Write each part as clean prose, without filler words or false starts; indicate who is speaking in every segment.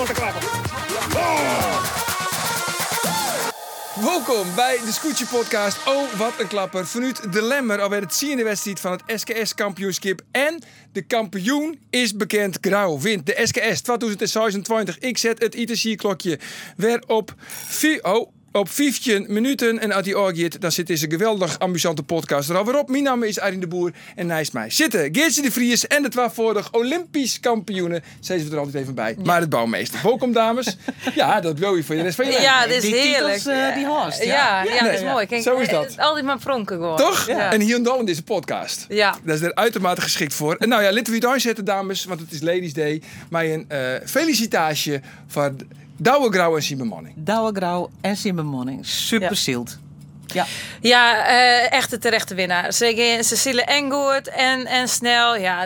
Speaker 1: te klappen. Welkom bij de Scootje Podcast. Oh, wat een klapper. Vanuit de Lemmer alweer het ziende wedstrijd van het SKS-kampioenschap. En de kampioen is bekend. Grauw wint de SKS 2026. Ik zet het ITC-klokje weer op 15 minuten. En als die orgiet, dan zit deze geweldig amusante podcast er alweer op. Mijn naam is Arjen de Boer en naast mij zitten Geertje de Vries en de tweevoudig Olympisch kampioenen. Zijn ze er altijd even bij. Ja. Maar het bouwmeester. Welkom dames. Ja, dat wil je voor de rest van je leven.
Speaker 2: Ja, dat is heerlijk.
Speaker 3: Titels, die host.
Speaker 2: Ja, dat is mooi. Kijk,
Speaker 1: zo is dat.
Speaker 2: Altijd maar pronken gewoon.
Speaker 1: Toch?
Speaker 2: Ja.
Speaker 1: En hier en dan in deze podcast.
Speaker 2: Ja.
Speaker 1: Dat is er uitermate geschikt voor. En nou ja, laten we het aanzetten dames, want het is Ladies Day. Maar een felicitatie voor Douwe Grauw en Simon Manning.
Speaker 3: Douwe Grauw en Simon Manning. Super zield.
Speaker 2: Ja, echt de terechte winnaar. Cecile Engoert en snel. Ja,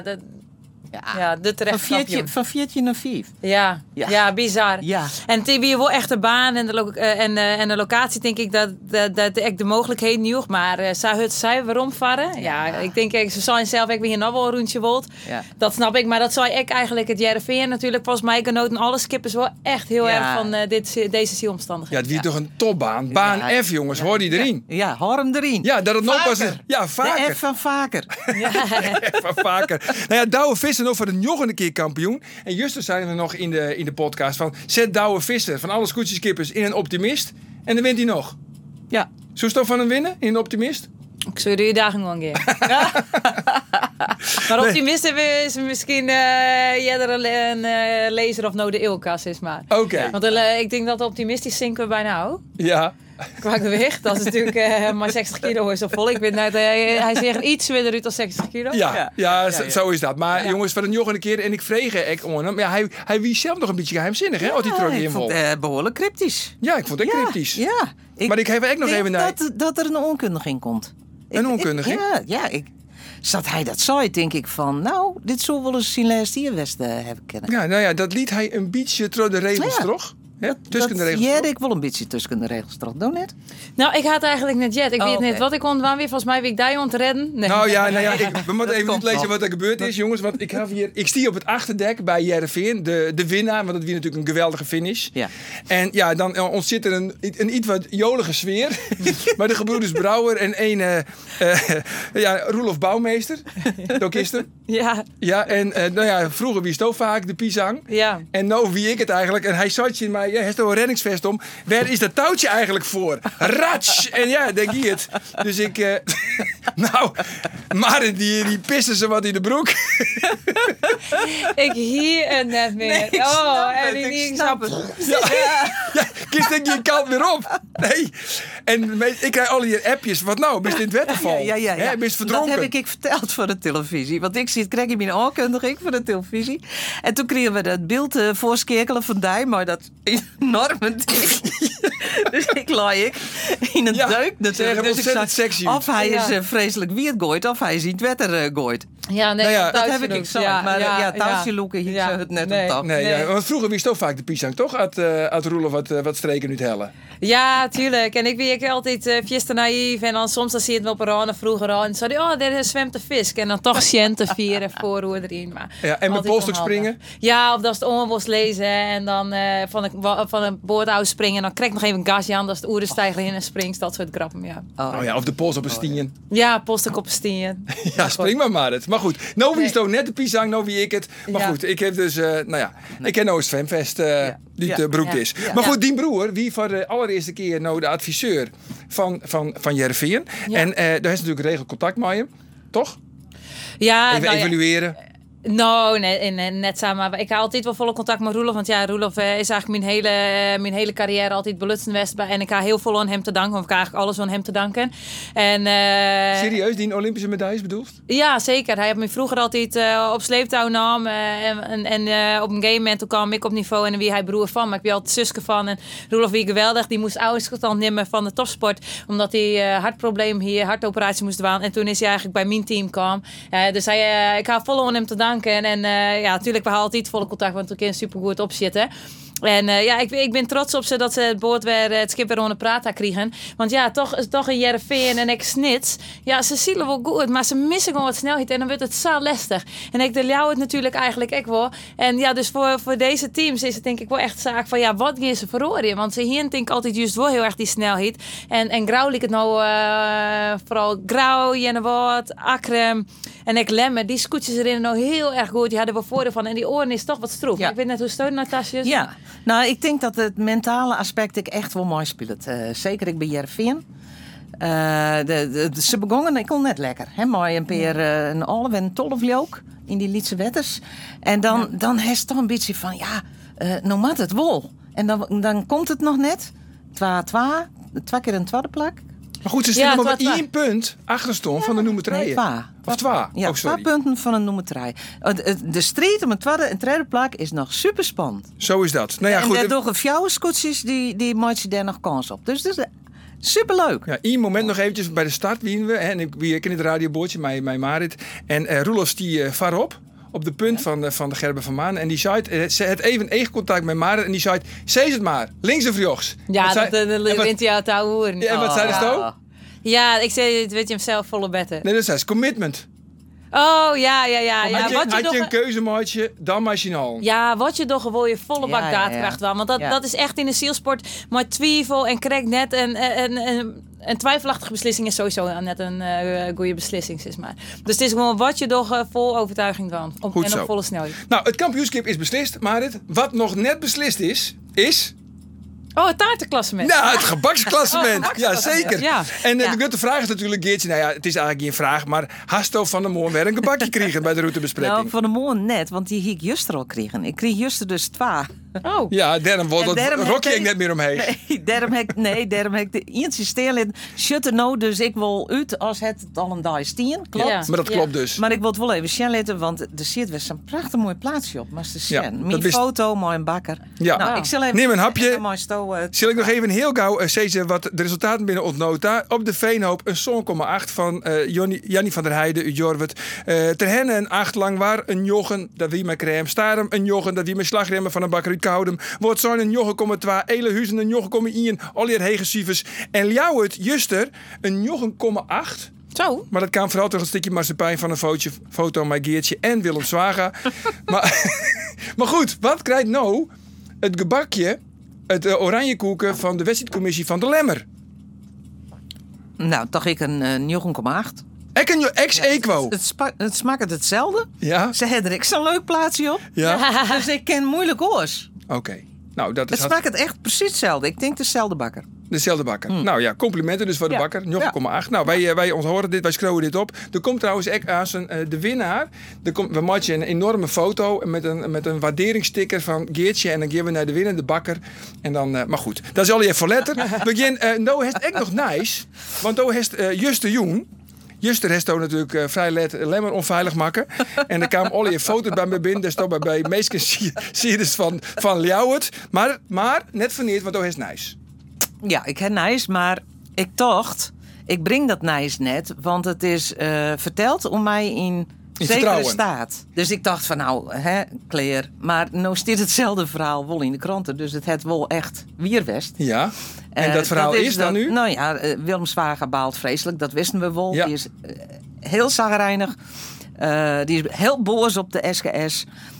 Speaker 2: de terechte kampioen.
Speaker 3: Van 14 naar 5.
Speaker 2: Ja, bizar.
Speaker 3: Ja.
Speaker 2: En het is wel echt de baan en de locatie, denk ik, dat echt de mogelijkheden nieuw. Maar zou het waarom varen? Ja, ik denk, ze zijn zelf, ik ben hier nog wel een rondje wilt. Ja. Dat snap ik, maar dat zou ik eigenlijk het JRV natuurlijk. Volgens mij genoten alle skippers wel echt heel erg van deze zielomstandigheden.
Speaker 1: Ja, het wie toch een topbaan. Baan F, jongens, hoor die erin.
Speaker 3: Ja, hoor hem erin.
Speaker 1: Ja, dat het nog pas. Ja, vaker.
Speaker 3: De F van vaker.
Speaker 1: Ja. F van vaker. Nou ja, Douwe Visser nog voor de nog een keer kampioen. En juist zijn we nog in de podcast van zet Douwe Visser van alle scootjeskippers in een optimist. En dan wint hij nog.
Speaker 3: Ja.
Speaker 1: Zou je toch van hem winnen in een optimist?
Speaker 2: Ik zou je dagen gewoon een keer. Maar optimist is misschien een lezer of nou de eeuwkas is maar.
Speaker 1: Oké.
Speaker 2: Want ik denk dat optimistisch zinken we bijna ook.
Speaker 1: Ja.
Speaker 2: Qua gewicht, dat is natuurlijk maar 60 kilo is zo vol. Ik weet net, hij zegt iets minder uit dan 60 kilo.
Speaker 1: Ja, zo is dat. Maar jongens, van een keer en ik vreeg echt om hem. Ja, hij wie zelf nog een beetje geheimzinnig, hè? Als hij terug in
Speaker 3: vond behoorlijk cryptisch.
Speaker 1: Ja, ik vond het cryptisch.
Speaker 3: Ja.
Speaker 1: Maar ik heb echt nog even naar.
Speaker 3: Dat er een onkundige komt.
Speaker 1: Een onkundige?
Speaker 3: Zat hij dat zei, denk ik van, nou, dit zou wel eens zijn laatste hierwest hebben kunnen.
Speaker 1: Ja, nou ja, dat liet hij een beetje door de regels, toch? Tussen de regels.
Speaker 3: Ja, ik wil een beetje tussen de regels toch. Doe net.
Speaker 2: Nou, ik had eigenlijk net jet. Ik weet niet wat ik ontwaan weer. Volgens mij wie ik daar aan te redden. Nee.
Speaker 1: Nou ja, we moeten even niet lezen wat er gebeurd is, jongens. Want ik stier op het achterdek bij JRV, de winnaar. Want dat was natuurlijk een geweldige finish. Ja. En ja, dan ontzit er een iets wat jolige sfeer. Bij de gebroeders Brouwer en Roelof Bouwmeester. Ook is er.
Speaker 2: Ja.
Speaker 1: Ja, en vroeger wie stoof vaak de pisang. Ja. En nou wie ik het eigenlijk. En hij zat je in mij. Ja, hij heeft er een reddingsvest om. Waar is dat touwtje eigenlijk voor? Ratsch! En ja, denk je het. Dus ik... maar die pissen ze wat in de broek.
Speaker 2: Ik hier en net meer.
Speaker 3: Nee, ik snap het.
Speaker 1: Ja, kist denk je kant weer op. Nee. En ik krijg al die appjes. Wat nou? Ben je in het waterval?
Speaker 3: Ja.
Speaker 1: Ben je verdronken?
Speaker 3: Dat heb ik verteld voor de televisie. Want ik krijg je mijn aankondiging voor de televisie. En toen kregen we dat beeld voorskekelen van die. Maar dat enorme ding. Dus ik lag in een deuk natuurlijk. Dus ik zag,
Speaker 1: sexy.
Speaker 3: of hij is vreselijk weird gooit, of hij is in het wetter gooit.
Speaker 2: Ja, nee,
Speaker 1: dat
Speaker 3: heb ik gezegd. Maar thuisje loeken hier het net op top.
Speaker 1: Nee, want vroeger wist ook vaak de pisang, toch? Uit Roelof wat streken nu te hellen.
Speaker 2: Ja, tuurlijk. En ik ben altijd fieste naïef. En dan soms zie je het wel op een rand vroeger al. En dan zei hij, daar zwemt de vis. En dan toch centen vieren voorhoer erin. Maar
Speaker 1: ja, en met polstok springen?
Speaker 2: Ja, of dat is het onbos lezen. En dan van een boordhuis springen. En dan krijg ik nog even een gasje aan. Dat is het oerenstijger in en springt. Dat soort grappen, ja.
Speaker 1: Oh ja, of de pols op een stien.
Speaker 2: Ja, polstok op een stien.
Speaker 1: Ja, spring maar het. Maar goed, nou wie is toch net de pisang, nou wie ik het. Maar goed, ik heb dus, ik ken nou eens Femfest die de broek is. Maar goed, die broer, wie voor de allereerste keer nou de adviseur van JRV. Ja. En daar is natuurlijk regel contact met hem, toch?
Speaker 2: Ja,
Speaker 1: even evalueren.
Speaker 2: Nou, nee, net samen. Maar ik heb altijd wel volle contact met Roelof. Want ja, Roelof is eigenlijk mijn hele carrière altijd belutsen geweest. En ik ga heel veel aan hem te danken. Of ik ga eigenlijk alles aan hem te danken. En,
Speaker 1: serieus, die Olympische medailles bedoeld?
Speaker 2: Ja, zeker. Hij heeft me vroeger altijd op sleeptouw nam. En op een game moment toen kwam ik op niveau. En dan wie hij broer van. Maar ik ben altijd zuske van. En Roelof wie geweldig. Die moest ouderstand nemen van de topsport. Omdat hij hartprobleem hier, hartoperatie moest doen. En toen is hij eigenlijk bij mijn team kwam. Dus ik ga vol aan hem te danken. En natuurlijk, we hadden altijd volle contact, want we kunnen supergoed opzitten. En ik ben trots op ze dat ze het boord weer het schip weer onder Prata kregen. Want ja, toch een Jereveen en ik Snits. Ja, ze zielen wel goed, maar ze missen gewoon wat snelheid. En dan wordt het zo lastig. En ik de Ljouwert het natuurlijk eigenlijk ook wel. En ja, dus voor deze teams is het denk ik wel echt zaak van... Ja, wat gaan ze verhoren? Want ze hier denk ik altijd juist wel heel erg die snelheid. En Grauw liep het nou vooral Grauw, Jennewoord, Akrem... En ik Lemmer, die scootjes erin nou heel erg goed. Die hadden we voordeel van. En die oren is toch wat stroef.
Speaker 3: Ja.
Speaker 2: Ik weet net hoe steun Natasja is.
Speaker 3: Ja, nou ik denk dat het mentale aspect ik echt wel mooi speelt. Zeker ik ben Jereveen. Ze begonnen, ik kon net lekker. Hè, mooi een peer een half en 12 ook in die Lietse wetters. En dan heeft het toch een beetje van, nou maakt het wel. En dan komt het nog net. 2 keer een tweede plak.
Speaker 1: Maar goed, ze staan maar 1 punt achterstand van de noemertrijen.
Speaker 3: Nee, 2. Ja, 2 punten van een noemertrij. De strijd om een tweede en derde plak is nog super spannend.
Speaker 1: Zo is dat. Nou ja, goed.
Speaker 3: En door fjouwe scootjes die maakt je daar nog kans op. Dus dat is superleuk.
Speaker 1: Ja, één moment nog eventjes bij de start wienen we. Hè, en ik ken het radioboordje, mijn Marit. En Roelofs die varop. Op de punt van de Gerben van Maan. En die zei het even contact met Marit. En die zei, zeg het maar, links of rechts.
Speaker 2: Ja, dat wint hij uit de oude hoeren.
Speaker 1: En wat zei ze ook?
Speaker 2: Ja, ik zei, het weet je hem zelf volle betten.
Speaker 1: Nee, dat zei ze, commitment.
Speaker 2: Oh, ja.
Speaker 1: Had je een keuzemaatje, dan mag je al.
Speaker 2: Ja, wat je toch gewoon je volle bak daadkracht wel. Want dat is echt in de zielsport. Maar twijfel en krijg net een twijfelachtige beslissing is sowieso net een goede beslissing. Zeg maar. Dus het is gewoon wat je toch vol overtuiging kan. En op volle snelheid.
Speaker 1: Nou, het kampioenschap is beslist, Marit. Wat nog net beslist is...
Speaker 2: Oh, het taartenklassement.
Speaker 1: Nou, het gebaksklassement. Ja, zeker.
Speaker 2: Ja.
Speaker 1: En de grote vraag is natuurlijk, Geertje, nou ja, het is eigenlijk geen vraag, maar Hasto van der Moorn weer een gebakje kregen bij de routebespreking.
Speaker 3: Nou, van der Moorn net, want die hiek juster al kregen. Ik kreeg juster dus 2.
Speaker 2: Oh.
Speaker 1: Ja, daarom wordt het rokje ik net meer omheen.
Speaker 3: Nee, daarom heb ik de eentje stelen. Shutter nou, dus ik wil uit als het al een dag is 10. Klopt.
Speaker 1: Ja. Maar dat klopt dus.
Speaker 3: Maar ik wil het wel even zien laten, want er zit weer zo'n prachtig mooi plaatsje op. Maar ze zien. Mijn
Speaker 1: is...
Speaker 3: foto, mooi een bakker.
Speaker 1: Ja.
Speaker 3: Nou, ik zal even
Speaker 1: neem een hapje. Zal ik nog even heel gauw zeggen wat de resultaten binnen ontnota. Op de Veenhoop een 7,8 van Jannie van der Heijden uit Jorwert. Ter Henne een 8 lang waar. Een Jochen, dat wie met crème. Starum, een Jochen, dat wie met slagremmen van een bakker uit Koudem. Wordt zo'n een Jochen, 2. Elehuizen, een Jochen, 1. Allier Hegensievers. En Ljouwert, Juster, een Jochen, 8.
Speaker 2: Zo.
Speaker 1: Maar dat kwam vooral toch een stukje marsepein van een foto met Geertje en Willem Zwaga. maar goed, wat krijgt nou het gebakje, het oranje koeken van de wedstrijdcommissie van de Lemmer?
Speaker 3: Nou, toch ik een Jochen, 8.
Speaker 1: Ex-equo.
Speaker 3: Het smaakt hetzelfde.
Speaker 1: Ja.
Speaker 3: Ze hebben er zo'n leuk plaatsje op.
Speaker 1: Ja.
Speaker 3: Dus ik ken moeilijk oors.
Speaker 1: Oké. Nou, dat is
Speaker 3: het smaakt echt precies hetzelfde. Ik denk dezelfde bakker.
Speaker 1: Dezelfde bakker. Nou ja, complimenten dus voor de bakker. 9,8. Nou, wij horen dit, wij scrollen dit op. Er komt trouwens ook aan de winnaar. We maken een enorme foto met een waarderingssticker van Geertje. En dan geven we naar de winnende bakker. En dan, maar goed, dat is al je voor letter. Nou heeft echt nog nice. Want nou heeft Juste Joen. Juster heeft ook natuurlijk vrij Lemmer onveilig maken. En er kwam al je foto's bij me binnen. Daar stond bij meesten series van Ljouwert. Maar net verneerd, want dat is nice.
Speaker 3: Ja, ik heb nice, maar ik dacht, ik breng dat nice net, want het is verteld om mij in zekere staat. Dus ik dacht van Claire, maar nou staat hetzelfde verhaal wel in de kranten, dus het heeft wel echt wierwest.
Speaker 1: Ja, en dat verhaal is dan nu?
Speaker 3: Nou ja, Willem Zwaga baalt vreselijk, dat wisten we wel.
Speaker 1: Ja.
Speaker 3: Die is heel zagrijnig, die is heel boos op de SKS.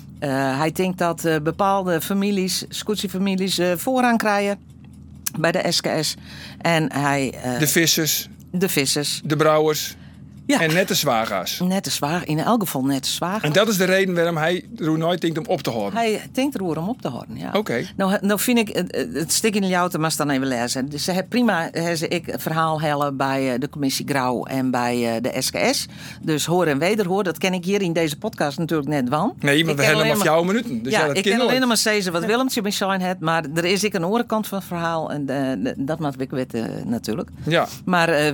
Speaker 3: Hij denkt dat bepaalde families, scootsie-families, voorrang krijgen bij de SKS. En hij...
Speaker 1: de vissers.
Speaker 3: De vissers.
Speaker 1: De brouwers.
Speaker 3: Ja.
Speaker 1: En net de zwaga's.
Speaker 3: Net de zwager. In elk geval net de zwager.
Speaker 1: En dat is de reden waarom hij er nooit denkt om op te houden.
Speaker 3: Hij denkt er om op te houden, ja.
Speaker 1: Oké.
Speaker 3: Nou vind ik het stik in de jouwte, maar dan even lezen. Dus ze hebben prima ik verhaal hellen bij de commissie Grauw en bij de SKS. Dus hoor en wederhoor, dat ken ik hier in deze podcast natuurlijk net van.
Speaker 1: Nee, maar we hebben maar 4 minuten. Dus
Speaker 3: ik ken alleen maar zeggen wat Willemtje met zijn het, maar er is ik een orenkant van het verhaal en dat moet ik weten natuurlijk.
Speaker 1: Ja.
Speaker 3: Maar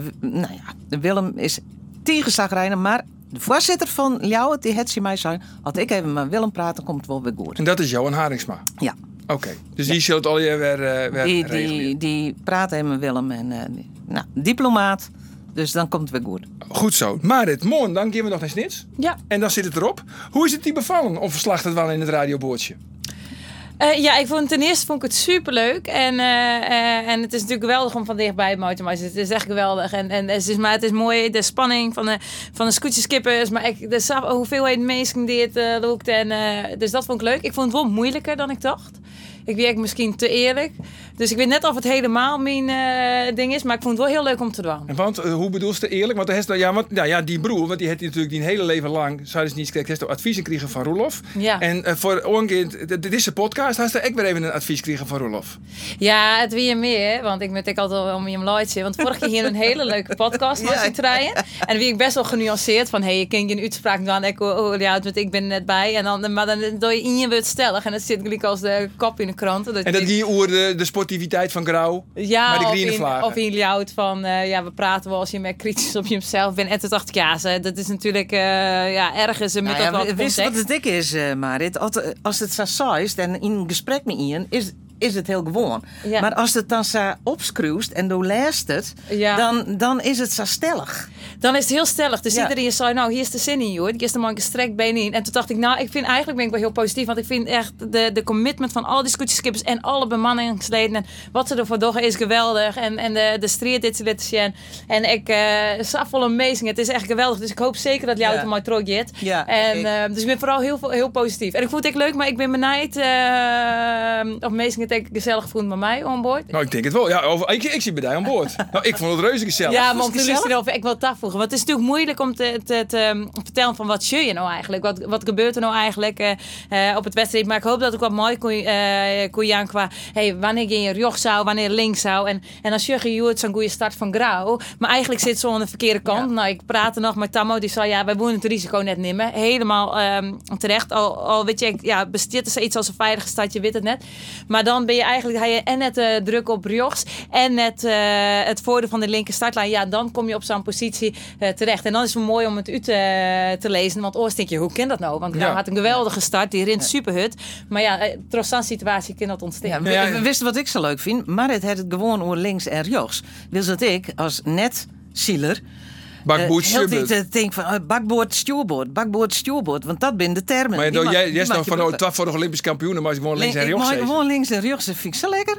Speaker 3: Willem is tegenslagrijden, maar de voorzitter van Ljouwert, die het mij zei, als ik even met Willem praat, dan komt het wel weer goed.
Speaker 1: En dat is Johan Haringsma?
Speaker 3: Ja.
Speaker 1: Oké, dus die zult al je weer
Speaker 3: die praat even met Willem en diplomaat, dus dan komt het weer goed.
Speaker 1: Goed zo. Marit, morgen dan gaan we nog naar Snits.
Speaker 2: Ja.
Speaker 1: En dan zit het erop. Hoe is het die bevallen? Of verslacht het wel in het radioboordje?
Speaker 2: Ik ten eerste vond ik het superleuk. En het is natuurlijk geweldig om van dichtbij mountainbikes. Het is echt geweldig. En het is mooi, de spanning van de scootjeskippers. Maar de hoeveelheid mensen die het loopt. Dus dat vond ik leuk. Ik vond het wel moeilijker dan ik dacht. Ik werk misschien te eerlijk. Dus ik weet net of het helemaal mijn ding is. Maar ik vond het wel heel leuk om te doen.
Speaker 1: En want, hoe bedoel je eerlijk? Want die broer, want die heeft natuurlijk die hele leven lang, zou dus niet gekregen, adviezen kregen van Roelof.
Speaker 2: Ja.
Speaker 1: En voor dit is een podcast, had hij ook weer even een advies kregen van Roelof.
Speaker 2: Ja, het weer meer, want ik met altijd wel om je leidje. Want vorige keer hier een hele leuke podcast was te draaien. En wie ik best wel genuanceerd van, je kan je een uitspraak doen, ik ben er net bij. Maar dan doe je in je woord stellig. En dat zit gelijk als de kop in de krant.
Speaker 1: En dat die over de sportiviteit van Grauw.
Speaker 2: Ja,
Speaker 1: maar de groene vlaggen.
Speaker 2: Of in Ljout van, we praten wel als je meer kritisch op jezelf bent. En toen dacht ik, dat is natuurlijk ergens met dat wel.
Speaker 3: Wist je wat het dik is, Marit? Als het zo saai en in een gesprek met Ian is het heel gewoon. Ja. Maar als het dan zo opschroeft en door luistert, dan is het zo stellig.
Speaker 2: Dan is het heel stellig. Dus iedereen zei, hier is de zin in, joh. Ik is er maar een gestrekt been in. En toen dacht ik, eigenlijk ben ik wel heel positief. Want ik vind echt de commitment van al die scootjeskippers en alle bemanningsleden en wat ze ervoor doen is geweldig. En de strijd dit ze zien. En ik zag vol amazing. Het is echt geweldig. Dus ik hoop zeker dat jou het maar terug gaat. Ja, dus ik ben vooral heel positief. En ik vond het leuk, maar ik ben benijd of amazing het gezellig vond met mij aan boord.
Speaker 1: Nou, ik denk het wel. Ja, ik zie bij jou aan boord. Nou, ik vond het reuze gezellig.
Speaker 2: Ja, maar om te luisteren over, ik wil het afvoegen. Want het is natuurlijk moeilijk om te vertellen van wat je nou eigenlijk. Wat gebeurt er nou eigenlijk op het wedstrijd. Maar ik hoop dat ik wat mooi kon gaan qua wanneer je rechts zou, wanneer links zou. En als je het zo'n goede start van Grauw. Maar eigenlijk zit ze aan de verkeerde kant. Ja. Nou, ik praatte nog met Tammo. Die zei, wij moeten het risico net nemen. Helemaal terecht. Al weet je, besteedt er iets als een veilige start, je weet het net. Maar dan ben je eigenlijk, en net druk op rechts en net het voordeel van de linker startlijn. Ja, dan kom je op zo'n positie terecht. En dan is het mooi om het uit te lezen. Want ooit denk je, hoe kan dat nou? Want Grauw had een geweldige start, die rint superhut. Maar trots zo'n situatie kan dat ontstaan.
Speaker 3: Wist je wat ik zo leuk vind? Marit had het gewoon over links en rechts. Dus dat ik als net zieler
Speaker 1: bakboord, stuurboord.
Speaker 3: Denk van bakboord, stuurboord, want dat zijn de termen.
Speaker 1: Maar jij is nog van voor de Olympisch kampioenen, maar gewoon links en rechts.
Speaker 3: Gewoon links en rechts, dat vind ik zo lekker.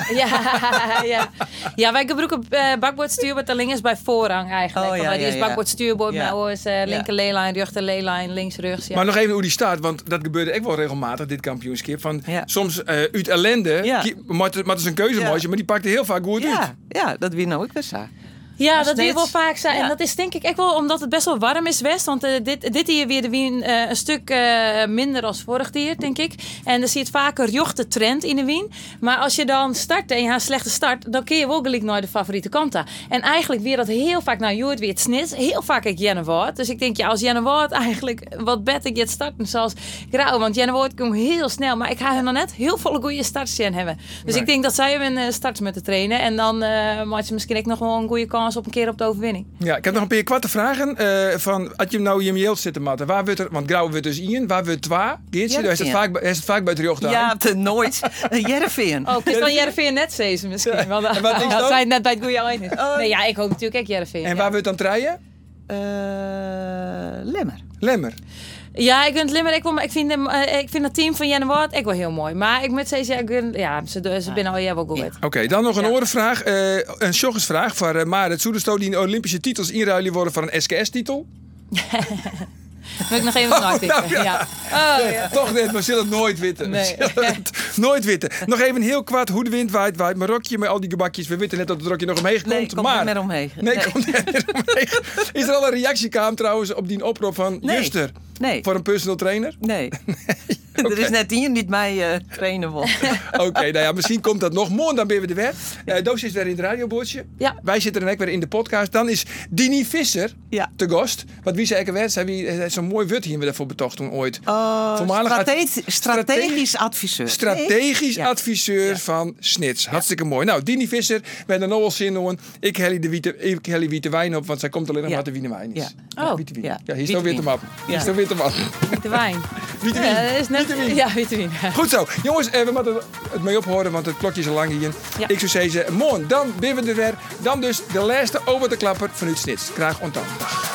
Speaker 2: Ja, wij gebruiken bakboord, stuurboord en links bij voorrang eigenlijk. Die is bakboord, stuurboord, maar is linker leelijn, rechter leelijn, links, rechts. Ja.
Speaker 1: Maar nog even hoe die staat, want dat gebeurde echt wel regelmatig, dit kampioenschap. Van soms uit ellende, maar het is een keuzemaatje, maar die pakte heel vaak goed uit.
Speaker 3: Ja, dat wie nou ook weer zo.
Speaker 2: Ja, dat wil wel vaak zijn. Ja. En dat is denk ik echt wel omdat het best wel warm is West. Want dit hier weer de wien een stuk minder als vorig jaar, denk ik. En dan zie je het vaker jochte trend in de wien. Maar als je dan start en je hebt een slechte start, dan kun je wel gelijk naar de favoriete kant. En eigenlijk weer dat heel vaak naar Joert weer het snit. Heel vaak ik Jenna Woord. Dus ik denk, als Jenna Woord eigenlijk wat beter gaat starten zoals Grauw. Want Jenna Woord komt heel snel. Maar ik ga er nog net heel veel goede starts in hebben. Dus ik denk dat zij een start met te trainen. En dan maakt ze misschien ook nog wel een goede kans op een keer op de overwinning. Ja,
Speaker 1: ik heb nog een paar kwarte vragen. Van, als je nou hier zit te matten, waar wordt er, want Grauw wordt dus in, waar wordt twa? Geertje, is het vaak bij het jocht aan?
Speaker 3: Ja, nooit. Jereveen.
Speaker 2: Oh, het is dan Jereveen net zezen misschien. Ja. Want
Speaker 1: en wat
Speaker 2: dat zijn net bij het goede eind. Nee, ik hoop natuurlijk ook Jereveen.
Speaker 1: En waar wordt dan treien? Lemmer.
Speaker 2: Ja, ik vind Limmer. Ik vind het team van Jenna Woord ook wel heel mooi. Maar ik moet zeggen, ze binnen al wel goed.
Speaker 1: Oké, dan nog een orenvraag. Een sjoggersvraag voor Marit Soedersto die Olympische titels inruilen worden voor een SKS-titel.
Speaker 2: Wil ik nog even nachdenken.
Speaker 1: Toch net, maar zullen het nooit weten.
Speaker 2: Nee.
Speaker 1: Nooit weten. Nog even heel kwaad hoe de wind waait. Mijn rokje met al die gebakjes. We weten net dat het rokje nog omheen komt.
Speaker 3: Nee, komt niet meer omheen.
Speaker 1: Komt niet meer omheen. Is er al een reactie trouwens op die oproep van Juster?
Speaker 3: Nee.
Speaker 1: Voor een personal trainer?
Speaker 3: Nee. Okay. Er is net hier niet mij trainen wil.
Speaker 1: Oké, misschien komt dat nog. Morgen dan ben we er weer. Doos is weer in het radioboordje.
Speaker 2: Ja.
Speaker 1: Wij zitten er ook weer in de podcast. Dan is Dini Visser te gast. Wat wie zeker werd, zo'n mooi woord hier we daarvoor betocht toen ooit.
Speaker 3: Strategisch adviseur.
Speaker 1: Strategisch adviseur van Snits. Hartstikke mooi. Nou, Dini Visser, we hebben er nog wel zin in. Ik hel die witte wijn op, want zij komt alleen nog maar de witte wijn is.
Speaker 2: Witte
Speaker 1: wijn. Ja, hier is nog witte man.
Speaker 2: Witte wijn.
Speaker 1: Witte wijn.
Speaker 2: Is net Ja, witte wijn.
Speaker 1: Goed zo. Jongens, we moeten het mee ophouden, want het klokje is al lang hier. Ja. Ik zou zeggen, morgen, dan ben we er weer. Dan dus de laatste over de klapper vanuit Snits. Graag ontdaan.